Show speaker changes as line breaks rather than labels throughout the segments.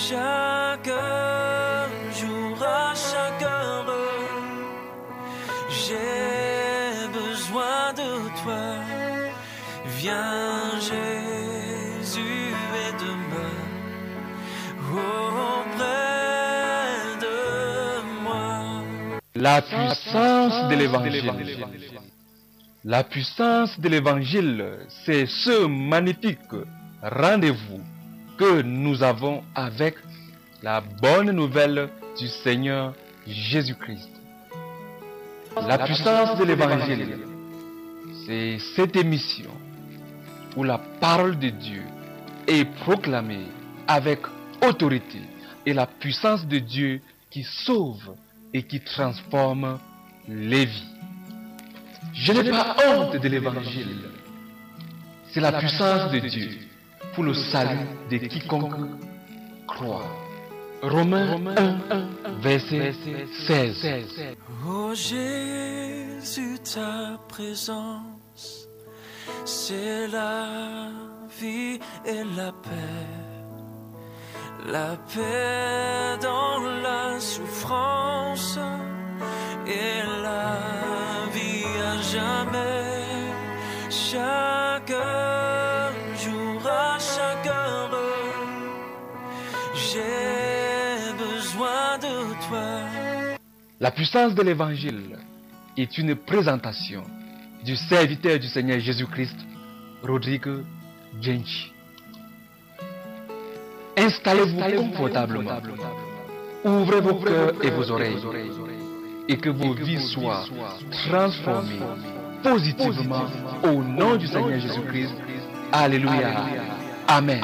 Chaque jour, à chaque heure, j'ai besoin de toi. Viens Jésus et demeure auprès de moi.
La puissance de l'évangile. La puissance de l'évangile, c'est ce magnifique rendez-vous que nous avons avec la bonne nouvelle du Seigneur Jésus-Christ. La puissance de l'évangile, c'est cette émission où la parole de Dieu est proclamée avec autorité et la puissance de Dieu qui sauve et qui transforme les vies. Je n'ai pas honte de l'évangile. C'est la puissance de Dieu pour le salut de quiconque croit. Romains 1, verset 16.
Oh Jésus, ta présence, c'est la vie et la paix. La paix dans la souffrance et la vie à jamais. Chaque jour, à chaque heure, j'ai besoin de toi.
La puissance de l'évangile est une présentation du serviteur du Seigneur Jésus-Christ, Rodrigue Djenchi. Installez-vous confortablement, ouvrez vos cœurs et vos oreilles, et que vos vies soient transformées positivement au nom du Seigneur Jésus-Christ. Alléluia. Amen.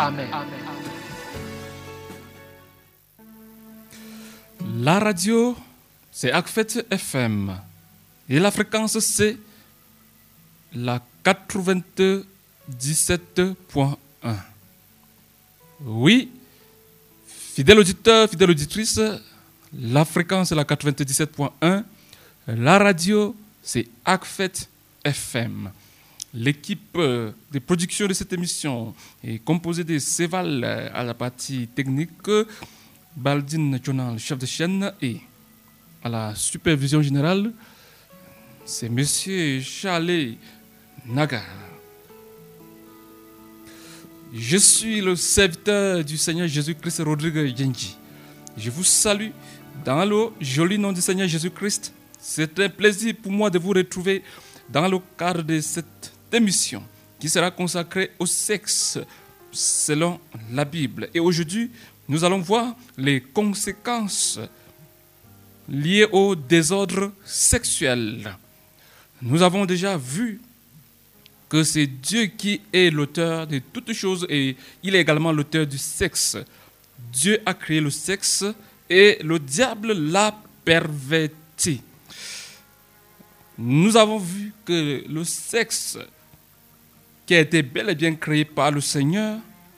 La radio, c'est Akfet FM. Et la fréquence, c'est la 97.1. Oui, fidèle auditeur, fidèle auditrice, la fréquence est la 97.1. La radio, c'est Akfet FM. L'équipe de production de cette émission est composée de Séval à la partie technique, Baldine Jonal, chef de chaîne, et à la supervision générale, c'est Monsieur Charles Nagar. Je suis le serviteur du Seigneur Jésus-Christ, Rodrigue Djenchi. Je vous salue dans le joli nom du Seigneur Jésus-Christ. C'est un plaisir pour moi de vous retrouver dans le cadre de cette émission qui sera consacrée au sexe selon la Bible. Et aujourd'hui, nous allons voir les conséquences liées au désordre sexuel. Nous avons déjà vu que c'est Dieu qui est l'auteur de toutes choses et il est également l'auteur du sexe. Dieu a créé le sexe et le diable l'a perverti. Nous avons vu que le sexe qui a été bel et bien créé par le Seigneur,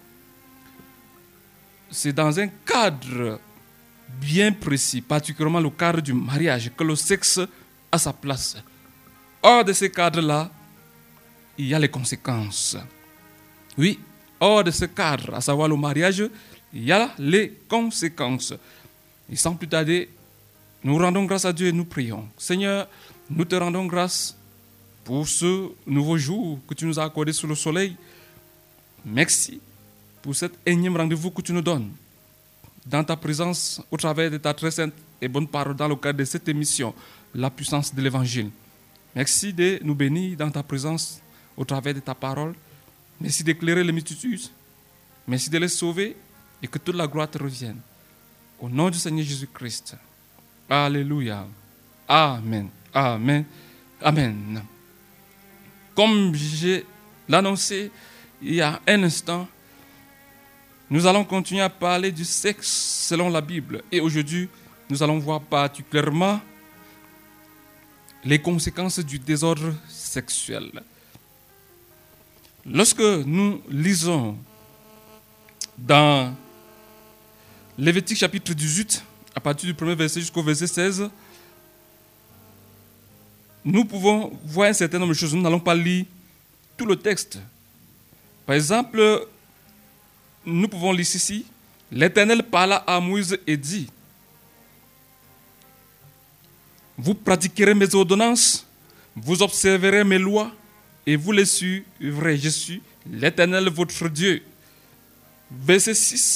c'est dans un cadre bien précis, particulièrement le cadre du mariage, que le sexe a sa place. Hors de ce cadre-là, il y a les conséquences. Oui, hors de ce cadre, à savoir le mariage, il y a les conséquences. Et sans plus tarder, nous rendons grâce à Dieu et nous prions. Seigneur, nous te rendons grâce pour ce nouveau jour que tu nous as accordé sous le soleil. Merci pour cet énième rendez-vous que tu nous donnes dans ta présence au travers de ta très sainte et bonne parole dans le cadre de cette émission, La puissance de l'Évangile. Merci de nous bénir dans ta présence au travers de ta parole. Merci d'éclairer les multitudes. Merci de les sauver et que toute la gloire te revienne. Au nom du Seigneur Jésus-Christ. Alléluia. Amen. Amen. Amen. Comme je l'ai annoncé il y a un instant, nous allons continuer à parler du sexe selon la Bible. Et aujourd'hui, nous allons voir particulièrement les conséquences du désordre sexuel. Lorsque nous lisons dans Lévitique chapitre 18, à partir du premier verset jusqu'au verset 16, nous pouvons voir un certain nombre de choses. Nous n'allons pas lire tout le texte. Par exemple, nous pouvons lire ici l'Éternel parla à Moïse et dit, vous pratiquerez mes ordonnances, vous observerez mes lois et vous les suivrez. Je suis l'Éternel votre Dieu. Verset 6.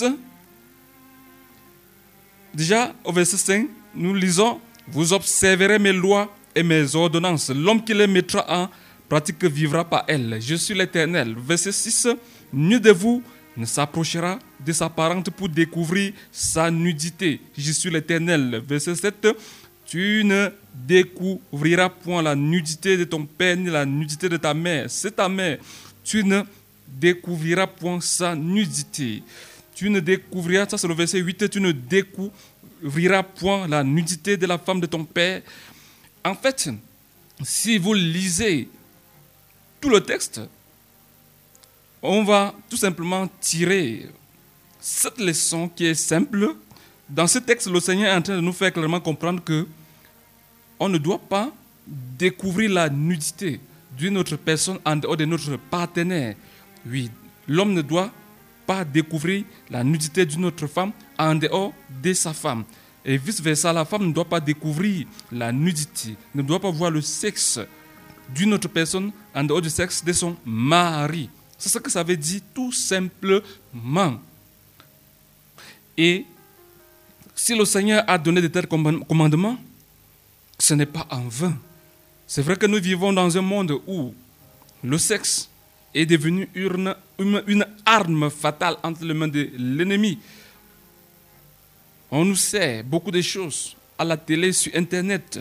Déjà, au verset 5, nous lisons, vous observerez mes lois et mes ordonnances. L'homme qui les mettra en pratique vivra par elles. Je suis l'Éternel. Verset 6, nul de vous ne s'approchera de sa parente pour découvrir sa nudité. Je suis l'Éternel. Verset 7, tu ne découvriras point la nudité de ton père ni la nudité de ta mère. C'est ta mère. Tu ne découvriras point sa nudité. Tu ne découvriras, ça c'est le verset 8, tu ne découvriras point la nudité de la femme de ton père. En fait, si vous lisez tout le texte, on va tout simplement tirer cette leçon qui est simple. Dans ce texte, le Seigneur est en train de nous faire clairement comprendre que on ne doit pas découvrir la nudité d'une autre personne en dehors de notre partenaire. Oui, l'homme ne doit pas découvrir la nudité d'une autre femme en dehors de sa femme. Et vice-versa, la femme ne doit pas découvrir la nudité, ne doit pas voir le sexe d'une autre personne en dehors du sexe de son mari. C'est ce que ça veut dire tout simplement. Et si le Seigneur a donné de tels commandements, ce n'est pas en vain. C'est vrai que nous vivons dans un monde où le sexe est devenu une arme fatale entre les mains de l'ennemi. On nous sait beaucoup de choses à la télé, sur Internet.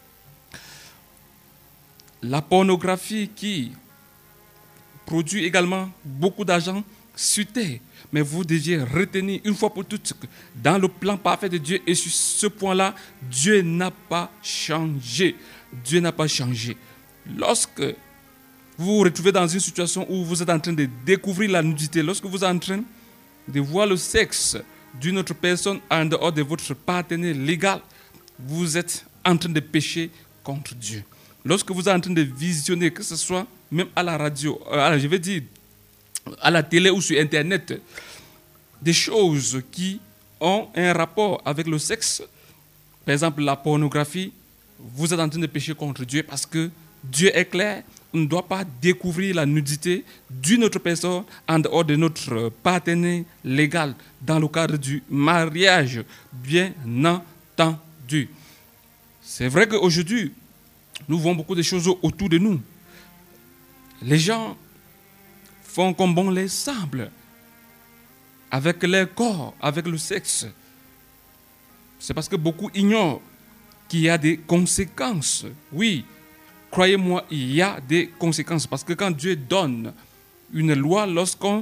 La pornographie qui produit également beaucoup d'argent sur terre. Mais vous deviez retenir une fois pour toutes que dans le plan parfait de Dieu et sur ce point-là, Dieu n'a pas changé. Dieu n'a pas changé. Lorsque vous vous retrouvez dans une situation où vous êtes en train de découvrir la nudité, lorsque vous êtes en train de voir le sexe d'une autre personne en dehors de votre partenaire légal, vous êtes en train de pécher contre Dieu. Lorsque vous êtes en train de visionner, que ce soit même à la radio, je vais dire à la télé ou sur Internet, des choses qui ont un rapport avec le sexe, par exemple la pornographie, vous êtes en train de pécher contre Dieu parce que Dieu est clair, on ne doit pas découvrir la nudité d'une autre personne en dehors de notre partenaire légal dans le cadre du mariage, bien entendu. C'est vrai qu'aujourd'hui, nous voyons beaucoup de choses autour de nous. Les gens font comme bon les semble avec leur corps, avec le sexe. C'est parce que beaucoup ignorent qu'il y a des conséquences. Oui, croyez-moi, il y a des conséquences. Parce que quand Dieu donne une loi, lorsqu'on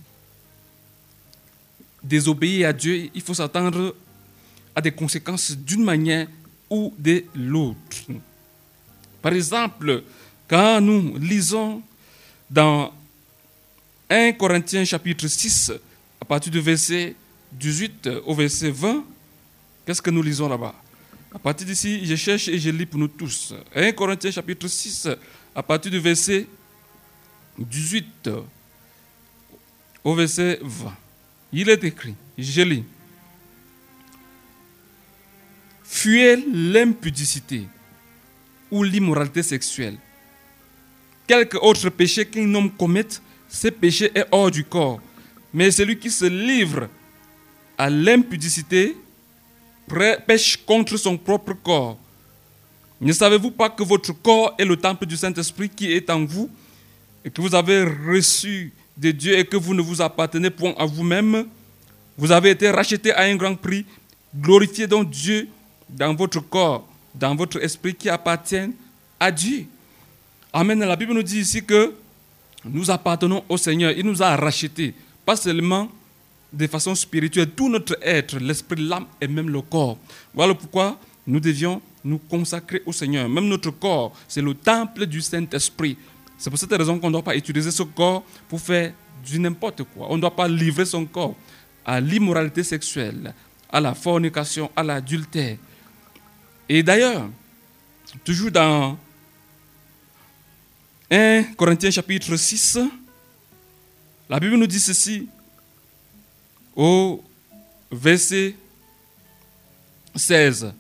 désobéit à Dieu, il faut s'attendre à des conséquences d'une manière ou de l'autre. Par exemple, quand nous lisons dans 1 Corinthiens chapitre 6, à partir du verset 18 au verset 20, qu'est-ce que nous lisons là-bas? À partir d'ici, je cherche et je lis pour nous tous. 1 Corinthiens chapitre 6, à partir du verset 18 au verset 20. Il est écrit, je lis. Fuyez l'impudicité ou l'immoralité sexuelle. Quelque autre péché qu'un homme commette, ce péché est hors du corps. Mais celui qui se livre à l'impudicité pêche contre son propre corps. Ne savez-vous pas que votre corps est le temple du Saint-Esprit qui est en vous et que vous avez reçu de Dieu et que vous ne vous appartenez point à vous-même? Vous avez été racheté à un grand prix. Glorifiez donc Dieu dans votre corps, dans votre esprit qui appartiennent à Dieu. Amen. La Bible nous dit ici que nous appartenons au Seigneur. Il nous a rachetés, pas seulement de façon spirituelle, tout notre être, l'esprit, l'âme et même le corps. Voilà pourquoi nous devions nous consacrer au Seigneur. Même notre corps, c'est le temple du Saint-Esprit. C'est pour cette raison qu'on ne doit pas utiliser ce corps pour faire du n'importe quoi. On ne doit pas livrer son corps à l'immoralité sexuelle, à la fornication, à l'adultère. Et d'ailleurs, toujours dans 1 Corinthiens chapitre 6, la Bible nous dit ceci au verset 16.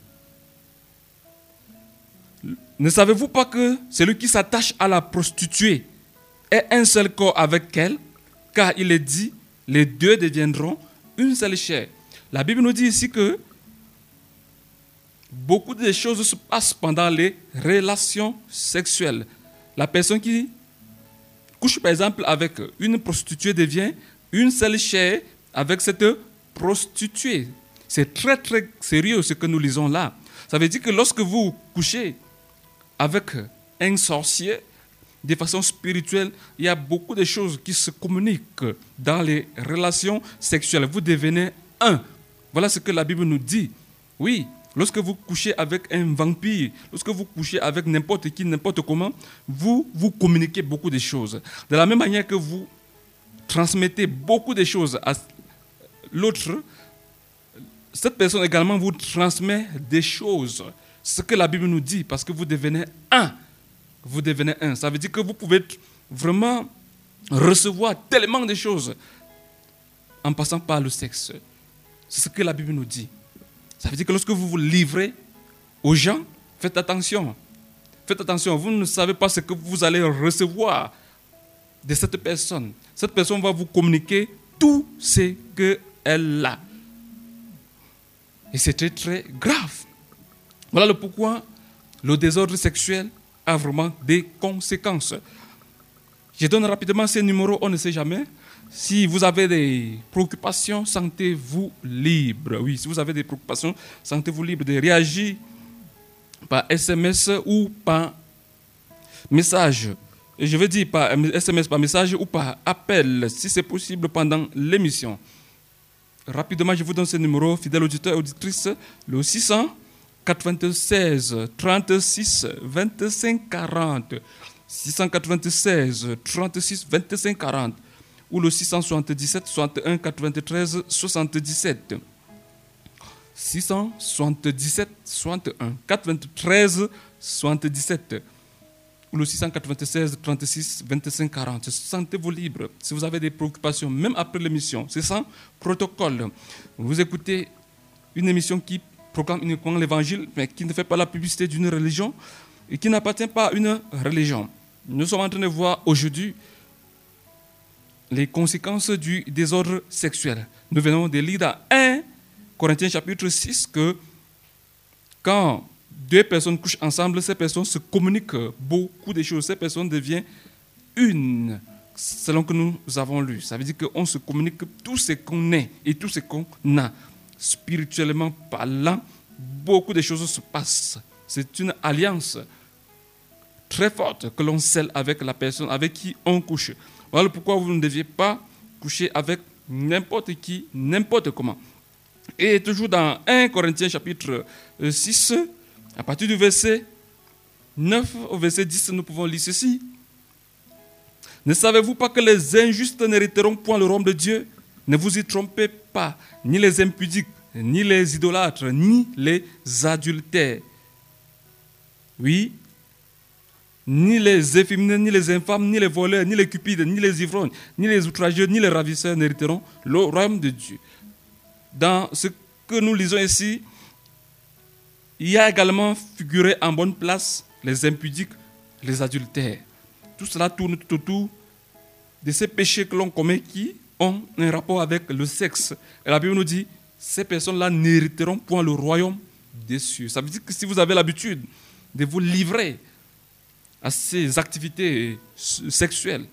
Ne savez-vous pas que celui qui s'attache à la prostituée est un seul corps avec elle, car il est dit, les deux deviendront une seule chair. La Bible nous dit ici que beaucoup de choses se passent pendant les relations sexuelles. La personne qui couche par exemple avec une prostituée devient une seule chair avec cette prostituée. C'est très très sérieux ce que nous lisons là. Ça veut dire que lorsque vous couchez avec un sorcier, de façon spirituelle, il y a beaucoup de choses qui se communiquent dans les relations sexuelles. Vous devenez un. Voilà ce que la Bible nous dit. Oui, lorsque vous couchez avec un vampire, lorsque vous couchez avec n'importe qui, n'importe comment, vous communiquez beaucoup de choses. De la même manière que vous transmettez beaucoup de choses à l'autre, cette personne également vous transmet des choses. C'est ce que la Bible nous dit, parce que vous devenez un. Vous devenez un. Ça veut dire que vous pouvez vraiment recevoir tellement de choses en passant par le sexe. C'est ce que la Bible nous dit. Ça veut dire que lorsque vous vous livrez aux gens, faites attention. Faites attention, vous ne savez pas ce que vous allez recevoir de cette personne. Cette personne va vous communiquer tout ce qu'elle a. Et c'est très très grave. Voilà le pourquoi le désordre sexuel a vraiment des conséquences. Je donne rapidement ces numéros, on ne sait jamais. Si vous avez des préoccupations, sentez-vous libre. Oui, si vous avez des préoccupations, sentez-vous libre de réagir par SMS ou par message. Et je veux dire par SMS, par message ou par appel, si c'est possible pendant l'émission. Rapidement, je vous donne ces numéros, fidèles auditeurs et auditrices, le 696 36 25 40, 696 36 25 40 ou le 677 61 93 77. 677 61 93 77 ou le 696 36 25 40. Sentez-vous libre. Si vous avez des préoccupations, même après l'émission, c'est sans protocole. Vous écoutez une émission qui proclame uniquement l'évangile, mais qui ne fait pas la publicité d'une religion et qui n'appartient pas à une religion. Nous sommes en train de voir aujourd'hui les conséquences du désordre sexuel. Nous venons de lire dans 1 Corinthiens chapitre 6 que quand deux personnes couchent ensemble, ces personnes se communiquent beaucoup de choses. Ces personnes deviennent une, selon que nous avons lu. Ça veut dire qu'on se communique tout ce qu'on est et tout ce qu'on a. Spirituellement parlant, beaucoup de choses se passent. C'est une alliance très forte que l'on scelle avec la personne avec qui on couche. Voilà pourquoi vous ne deviez pas coucher avec n'importe qui, n'importe comment. Et toujours dans 1 Corinthiens chapitre 6, à partir du verset 9 au verset 10, nous pouvons lire ceci. Ne savez-vous pas que les injustes n'hériteront point le royaume de Dieu? Ne vous y trompez pas, ni les impudiques, ni les idolâtres, ni les adultères. Oui, ni les efféminés, ni les infâmes, ni les voleurs, ni les cupides, ni les ivrognes, ni les outrageux, ni les ravisseurs n'hériteront le royaume de Dieu. Dans ce que nous lisons ici, il y a également figuré en bonne place les impudiques, les adultères. Tout cela tourne tout autour de ces péchés que l'on commet qui ont un rapport avec le sexe. Et la Bible nous dit, ces personnes-là n'hériteront point le royaume des cieux. Ça veut dire que si vous avez l'habitude de vous livrer à ces activités sexuelles,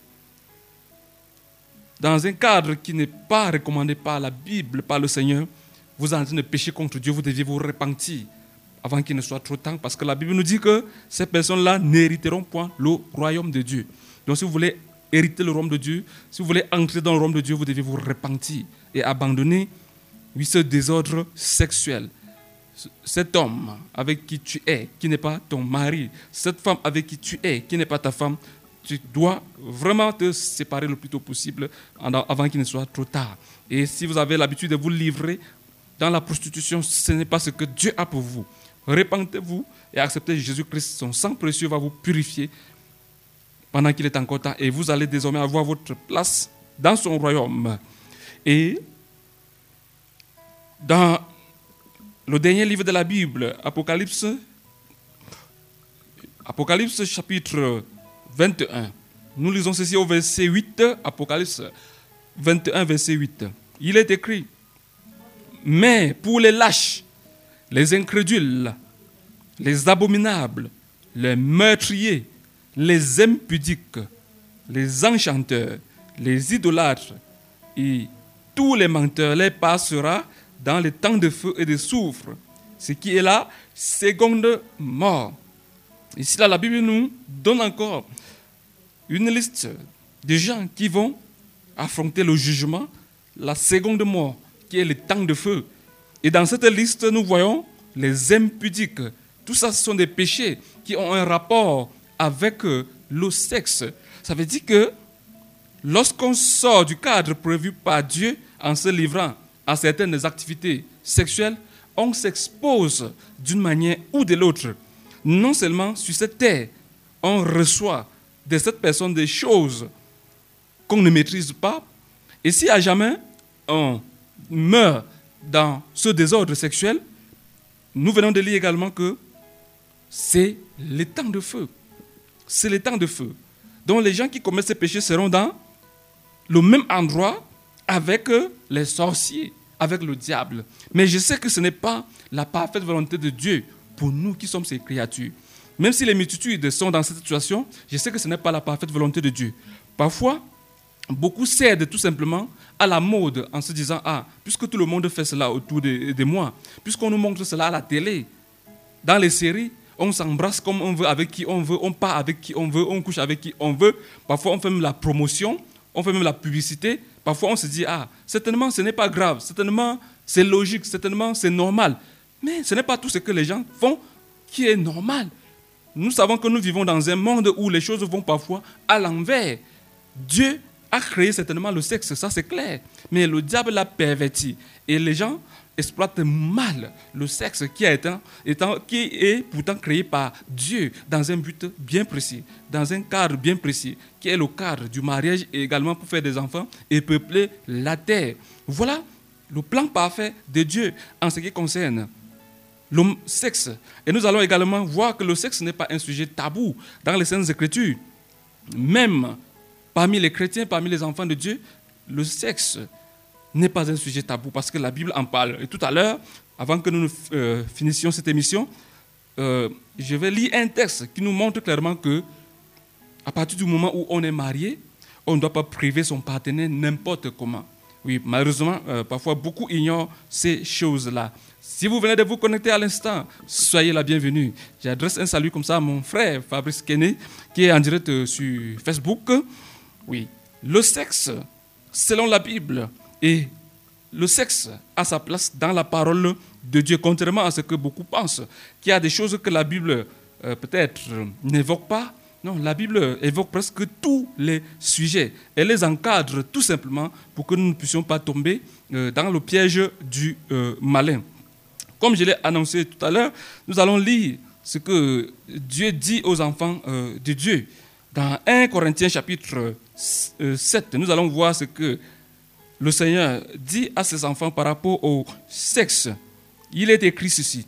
dans un cadre qui n'est pas recommandé par la Bible, par le Seigneur, vous êtes en train de pécher contre Dieu, vous deviez vous repentir avant qu'il ne soit trop tard, parce que la Bible nous dit que ces personnes-là n'hériteront point le royaume de Dieu. Donc si vous voulez hériter le royaume de Dieu, si vous voulez entrer dans le royaume de Dieu, vous devez vous repentir et abandonner ce désordre sexuel. Cet homme avec qui tu es, qui n'est pas ton mari, cette femme avec qui tu es, qui n'est pas ta femme, tu dois vraiment te séparer le plus tôt possible avant qu'il ne soit trop tard. Et si vous avez l'habitude de vous livrer dans la prostitution, ce n'est pas ce que Dieu a pour vous. Repentez-vous et acceptez Jésus-Christ. Son sang précieux va vous purifier pendant qu'il est encore temps. Et vous allez désormais avoir votre place dans son royaume. Et Dans le dernier livre de la Bible, Apocalypse chapitre 21, nous lisons ceci au verset 8, Apocalypse 21, verset 8. Il est écrit, « Mais pour les lâches, les incrédules, les abominables, les meurtriers, les impudiques, les enchanteurs, les idolâtres et tous les menteurs les passera dans les temps de feu et de soufre, ce qui est la seconde mort. » Ici, là, la Bible nous donne encore une liste de gens qui vont affronter le jugement, la seconde mort, qui est le temps de feu. Et dans cette liste, nous voyons les impudiques. Tout ça, ce sont des péchés qui ont un rapport avec le sexe. Ça veut dire que lorsqu'on sort du cadre prévu par Dieu en se livrant à certaines activités sexuelles, on s'expose d'une manière ou de l'autre. Non seulement sur cette terre, on reçoit de cette personne des choses qu'on ne maîtrise pas. Et si à jamais on meurt dans ce désordre sexuel, nous venons de lire également que c'est le temps de feu. C'est le temps de feu. Donc les gens qui commettent ces péchés seront dans le même endroit avec les sorciers, avec le diable. Mais je sais que ce n'est pas la parfaite volonté de Dieu pour nous qui sommes ses créatures. Même si les multitudes sont dans cette situation, je sais que ce n'est pas la parfaite volonté de Dieu. Parfois, beaucoup cèdent tout simplement à la mode en se disant « Ah, puisque tout le monde fait cela autour de moi, puisqu'on nous montre cela à la télé, dans les séries, on s'embrasse comme on veut, avec qui on veut, on part avec qui on veut, on couche avec qui on veut. Parfois, on fait même la promotion, on fait même la publicité. Parfois, on se dit « Ah, certainement, ce n'est pas grave, certainement, c'est logique, certainement, c'est normal. » Mais ce n'est pas tout ce que les gens font qui est normal. Nous savons que nous vivons dans un monde où les choses vont parfois à l'envers. Dieu a créé certainement le sexe, ça c'est clair. Mais le diable l'a perverti. Et les gens exploitent mal le sexe qui est pourtant créé par Dieu dans un but bien précis, dans un cadre bien précis, qui est le cadre du mariage et également pour faire des enfants et peupler la terre. Voilà le plan parfait de Dieu en ce qui concerne le sexe. Et nous allons également voir que le sexe n'est pas un sujet tabou dans les Saintes Écritures. Même parmi les chrétiens, parmi les enfants de Dieu, le sexe n'est pas un sujet tabou parce que la Bible en parle. Et tout à l'heure, avant que nous finissions cette émission, je vais lire un texte qui nous montre clairement que à partir du moment où on est marié, on ne doit pas priver son partenaire n'importe comment. Oui, malheureusement, parfois beaucoup ignorent ces choses-là. Si vous venez de vous connecter à l'instant, soyez la bienvenue. J'adresse un salut comme ça à mon frère Fabrice Kené, qui est en direct sur Facebook. Oui, le sexe, selon la Bible, et le sexe a sa place dans la parole de Dieu, contrairement à ce que beaucoup pensent, qu'il y a des choses que la Bible peut-être n'évoque pas. Non, la Bible évoque presque tous les sujets. Elle les encadre tout simplement pour que nous ne puissions pas tomber dans le piège du malin. Comme je l'ai annoncé tout à l'heure, nous allons lire ce que Dieu dit aux enfants de Dieu. Dans 1 Corinthiens chapitre 7, nous allons voir ce que le Seigneur dit à ses enfants par rapport au sexe. Il est écrit ceci.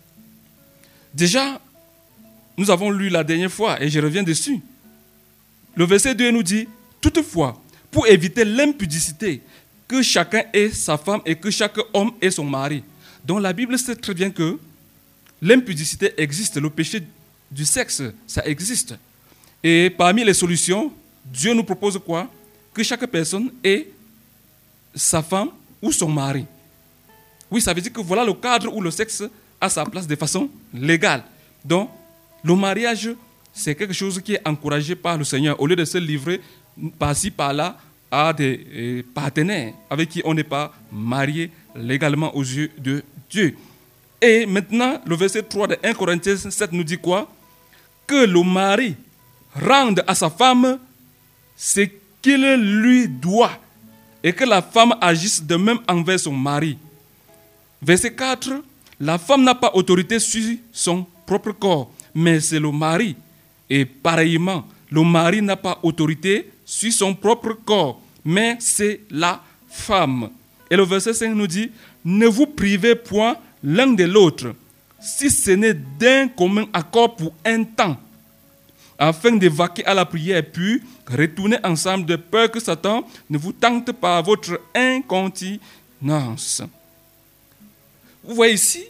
Déjà, nous avons lu la dernière fois et je reviens dessus. Le verset 2 nous dit, « Toutefois, pour éviter l'impudicité, que chacun ait sa femme et que chaque homme ait son mari. » Donc la Bible sait très bien que l'impudicité existe, le péché du sexe, ça existe. Et parmi les solutions, Dieu nous propose quoi? Que chaque personne ait sa femme ou son mari. Oui, ça veut dire que voilà le cadre où le sexe a sa place de façon légale. Donc, le mariage, c'est quelque chose qui est encouragé par le Seigneur, au lieu de se livrer par-ci, par-là à des partenaires avec qui on n'est pas marié légalement aux yeux de Dieu. Et maintenant, le verset 3 de 1 Corinthiens 7 nous dit quoi? Que le mari rende à sa femme ce qu'il lui doit et que la femme agisse de même envers son mari. Verset 4, la femme n'a pas autorité sur son propre corps, mais c'est le mari. Et pareillement, le mari n'a pas autorité sur son propre corps, mais c'est la femme. Et le verset 5 nous dit, ne vous privez point l'un de l'autre, si ce n'est d'un commun accord pour un temps, afin de vaquer à la prière, puis retourner ensemble de peur que Satan ne vous tente par votre incontinence. Vous voyez ici,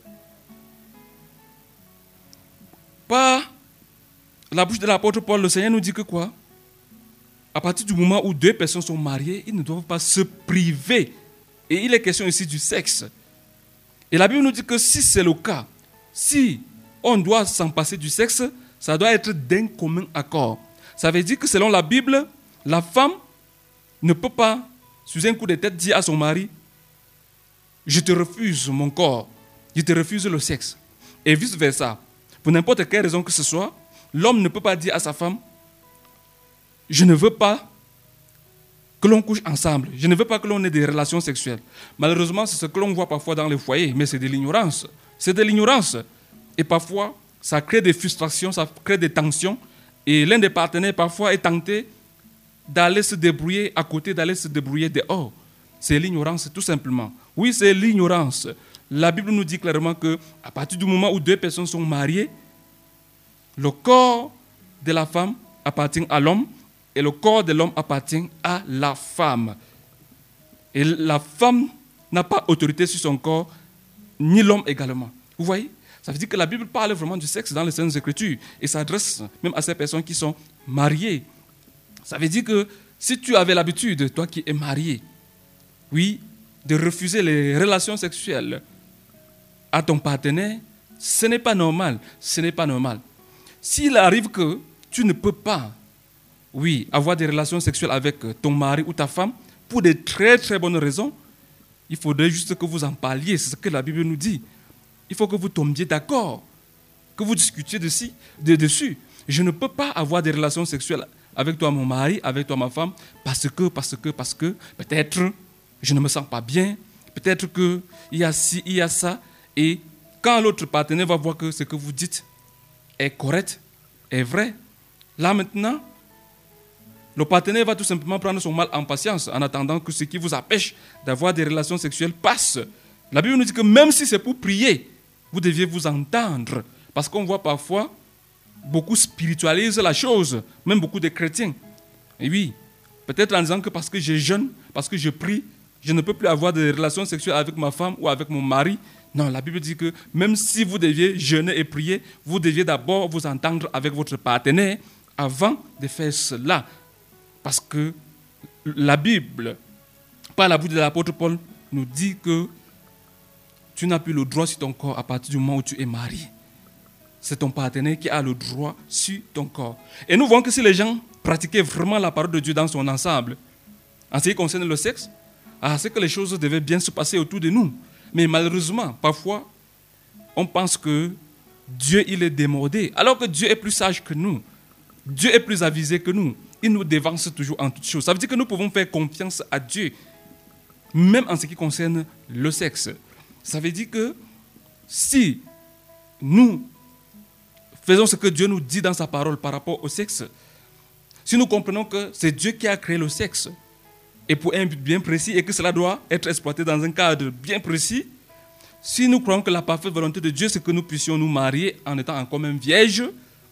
par la bouche de l'apôtre Paul, le Seigneur nous dit que quoi? À partir du moment où deux personnes sont mariées, ils ne doivent pas se priver. Et il est question ici du sexe. Et la Bible nous dit que si c'est le cas, si on doit s'en passer du sexe, ça doit être d'un commun accord. Ça veut dire que selon la Bible, la femme ne peut pas, sous un coup de tête, dire à son mari, je te refuse mon corps, je te refuse le sexe. Et vice-versa. Pour n'importe quelle raison que ce soit, l'homme ne peut pas dire à sa femme, je ne veux pas que l'on couche ensemble, je ne veux pas que l'on ait des relations sexuelles. Malheureusement, c'est ce que l'on voit parfois dans les foyers, mais c'est de l'ignorance. C'est de l'ignorance. Et parfois, ça crée des frustrations, ça crée des tensions. Et l'un des partenaires, parfois, est tenté d'aller se débrouiller à côté, d'aller se débrouiller dehors. C'est l'ignorance, tout simplement. Oui, c'est l'ignorance. La Bible nous dit clairement qu'à partir du moment où deux personnes sont mariées, le corps de la femme appartient à l'homme et le corps de l'homme appartient à la femme. Et la femme n'a pas autorité sur son corps, ni l'homme également. Vous voyez? Ça veut dire que la Bible parle vraiment du sexe dans les Saintes Écritures et s'adresse même à ces personnes qui sont mariées. Ça veut dire que si tu avais l'habitude, toi qui es marié, oui, de refuser les relations sexuelles à ton partenaire, ce n'est pas normal. Ce n'est pas normal. S'il arrive que tu ne peux pas, oui, avoir des relations sexuelles avec ton mari ou ta femme, pour de très très bonnes raisons, il faudrait juste que vous en parliez. C'est ce que la Bible nous dit. Il faut que vous tombiez d'accord, que vous discutiez dessus. Je ne peux pas avoir des relations sexuelles avec toi, mon mari, avec toi, ma femme, parce que, peut-être, je ne me sens pas bien, peut-être qu'il y a ci, il y a ça. Et quand l'autre partenaire va voir que ce que vous dites est correct, est vrai, là maintenant, le partenaire va tout simplement prendre son mal en patience en attendant que ce qui vous empêche d'avoir des relations sexuelles passe. La Bible nous dit que même si c'est pour prier, vous deviez vous entendre. Parce qu'on voit parfois, beaucoup spiritualisent la chose, même beaucoup de chrétiens. Et oui, peut-être en disant que parce que je jeûne, parce que je prie, je ne peux plus avoir de relations sexuelles avec ma femme ou avec mon mari. Non, la Bible dit que même si vous deviez jeûner et prier, vous deviez d'abord vous entendre avec votre partenaire avant de faire cela. Parce que la Bible, par la bouche de l'apôtre Paul, nous dit que tu n'as plus le droit sur ton corps à partir du moment où tu es marié. C'est ton partenaire qui a le droit sur ton corps. Et nous voyons que si les gens pratiquaient vraiment la parole de Dieu dans son ensemble, en ce qui concerne le sexe, c'est que les choses devaient bien se passer autour de nous. Mais malheureusement, parfois, on pense que Dieu, il est démodé, alors que Dieu est plus sage que nous. Dieu est plus avisé que nous. Il nous dévance toujours en toutes choses. Ça veut dire que nous pouvons faire confiance à Dieu, même en ce qui concerne le sexe. Ça veut dire que si nous faisons ce que Dieu nous dit dans sa parole par rapport au sexe, si nous comprenons que c'est Dieu qui a créé le sexe, et pour un but bien précis, et que cela doit être exploité dans un cadre bien précis, si nous croyons que la parfaite volonté de Dieu, c'est que nous puissions nous marier en étant encore même vierges,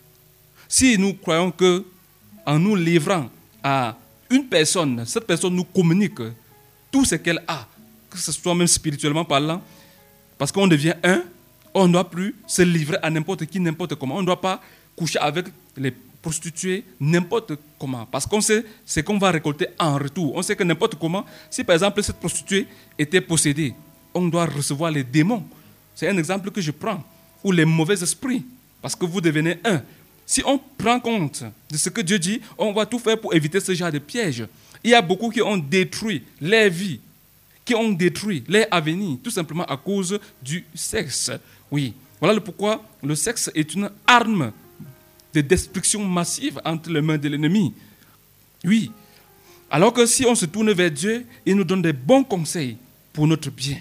si nous croyons que en nous livrant à une personne, cette personne nous communique tout ce qu'elle a, que ce soit même spirituellement parlant, parce qu'on devient un, on ne doit plus se livrer à n'importe qui, n'importe comment. On ne doit pas coucher avec les prostituées n'importe comment, parce qu'on sait ce qu'on va récolter en retour. On sait que n'importe comment, si par exemple cette prostituée était possédée, on doit recevoir les démons. C'est un exemple que je prends, ou les mauvais esprits, parce que vous devenez un. Si on prend compte de ce que Dieu dit, on va tout faire pour éviter ce genre de pièges. Il y a beaucoup qui ont détruit leur vie, qui ont détruit leur avenir, tout simplement à cause du sexe. Oui, voilà pourquoi le sexe est une arme de destruction massive entre les mains de l'ennemi. Oui, alors que si on se tourne vers Dieu, il nous donne des bons conseils pour notre bien.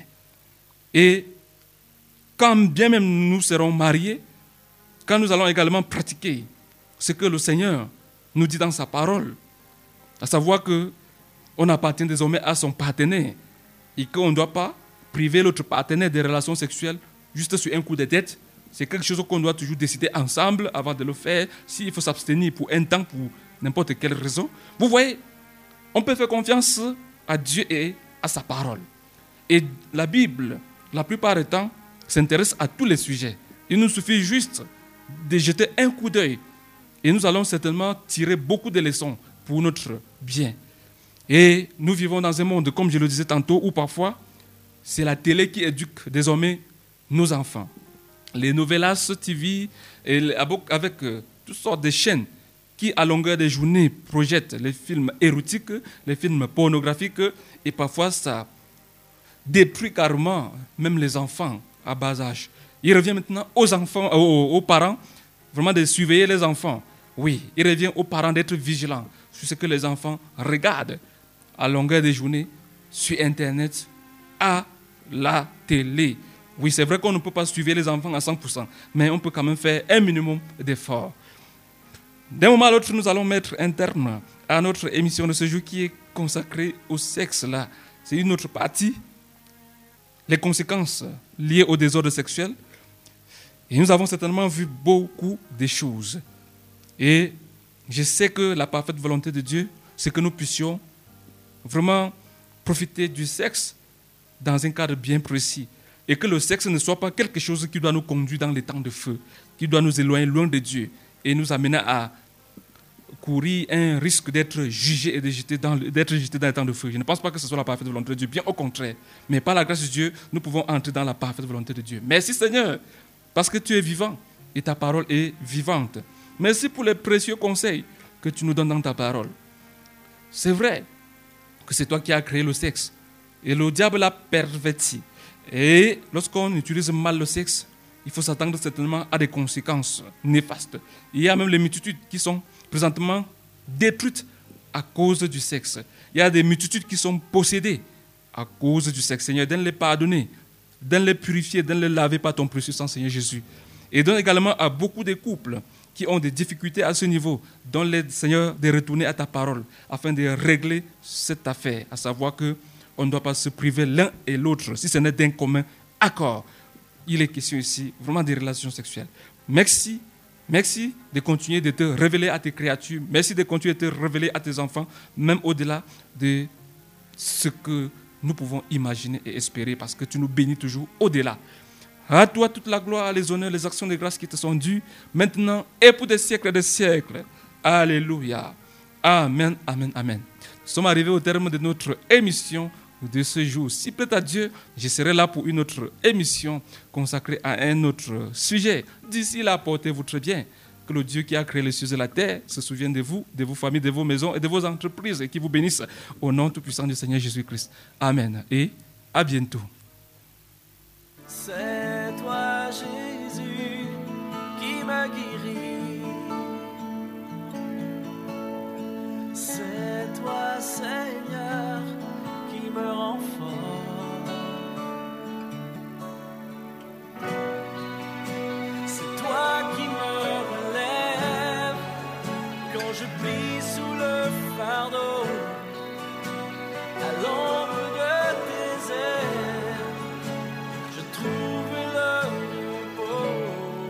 Et quand bien même nous serons mariés, quand nous allons également pratiquer ce que le Seigneur nous dit dans sa parole, à savoir qu'on appartient désormais à son partenaire et qu'on ne doit pas priver l'autre partenaire des relations sexuelles juste sur un coup de tête. C'est quelque chose qu'on doit toujours décider ensemble avant de le faire. S'il faut s'abstenir pour un temps, pour n'importe quelle raison. Vous voyez, on peut faire confiance à Dieu et à sa parole. Et la Bible, la plupart du temps, s'intéresse à tous les sujets. Il nous suffit juste de jeter un coup d'œil et nous allons certainement tirer beaucoup de leçons pour notre bien. Et nous vivons dans un monde, comme je le disais tantôt, où parfois, c'est la télé qui éduque désormais nos enfants. Les novelas TV, avec toutes sortes de chaînes qui, à longueur de journée, projettent les films érotiques, les films pornographiques, et parfois ça détruit carrément même les enfants à bas âge. Il revient maintenant aux enfants, aux parents, vraiment de surveiller les enfants. Oui, il revient aux parents d'être vigilants sur ce que les enfants regardent à longueur de journée sur Internet, à la télé. Oui, c'est vrai qu'on ne peut pas suivre les enfants à 100%, mais on peut quand même faire un minimum d'efforts. D'un moment à l'autre, nous allons mettre un terme à notre émission de ce jour qui est consacrée au sexe. Là, c'est une autre partie, les conséquences liées au désordre sexuel. Et nous avons certainement vu beaucoup de choses. Et je sais que la parfaite volonté de Dieu, c'est que nous puissions vraiment profiter du sexe dans un cadre bien précis. Et que le sexe ne soit pas quelque chose qui doit nous conduire dans les temps de feu, qui doit nous éloigner loin de Dieu et nous amener à courir un risque d'être jugé et d'être jeté dans les temps de feu. Je ne pense pas que ce soit la parfaite volonté de Dieu, bien au contraire. Mais par la grâce de Dieu, nous pouvons entrer dans la parfaite volonté de Dieu. Merci Seigneur, parce que tu es vivant et ta parole est vivante. Merci pour les précieux conseils que tu nous donnes dans ta parole. C'est vrai que c'est toi qui as créé le sexe et le diable l'a perverti. Et lorsqu'on utilise mal le sexe, il faut s'attendre certainement à des conséquences néfastes. Il y a même les multitudes qui sont présentement détruites à cause du sexe. Il y a des multitudes qui sont possédées à cause du sexe. Seigneur, donne-les pardonner, donne-les purifier, donne-les laver par ton précieux sang, Seigneur Jésus. Et donne également à beaucoup de couples qui ont des difficultés à ce niveau, donne-les, Seigneur, de retourner à ta parole afin de régler cette affaire, à savoir que on ne doit pas se priver l'un et l'autre, si ce n'est d'un commun accord. Il est question ici vraiment des relations sexuelles. Merci de continuer de te révéler à tes créatures. Merci de continuer de te révéler à tes enfants, même au-delà de ce que nous pouvons imaginer et espérer, parce que tu nous bénis toujours au-delà. À toi toute la gloire, les honneurs, les actions de grâce qui te sont dues, maintenant et pour des siècles et des siècles. Alléluia. Amen, amen, amen. Nous sommes arrivés au terme de notre émission de ce jour. Si plaît à Dieu, je serai là pour une autre émission consacrée à un autre sujet. D'ici là, portez-vous très bien. Que le Dieu qui a créé les cieux et la terre se souvienne de vous, de vos familles, de vos maisons et de vos entreprises et qui vous bénisse au nom tout-puissant du Seigneur Jésus-Christ. Amen et à bientôt.
C'est toi, Jésus, qui m'a guéri. C'est toi, Seigneur, qui me rend fort. C'est toi qui me relève quand je plie sous le fardeau. À l'ombre de tes ailes, je trouve le repos.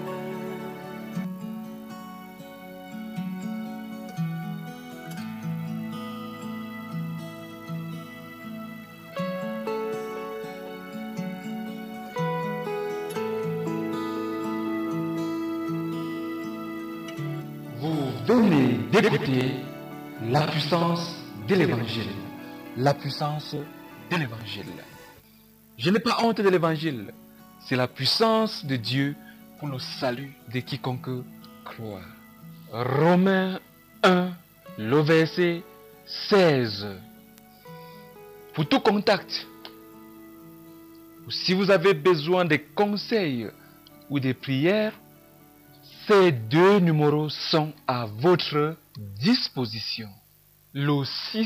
Vous venez d'écouter la puissance de l'évangile. La puissance de l'évangile. Je n'ai pas honte de l'évangile. C'est la puissance de Dieu pour le salut de quiconque croit. Romains 1, le verset 16. Pour tout contact, ou si vous avez besoin de conseils ou de prières, ces deux numéros sont à votre disposition. Le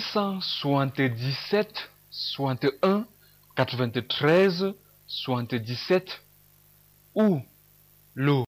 677 61 93 77 ou le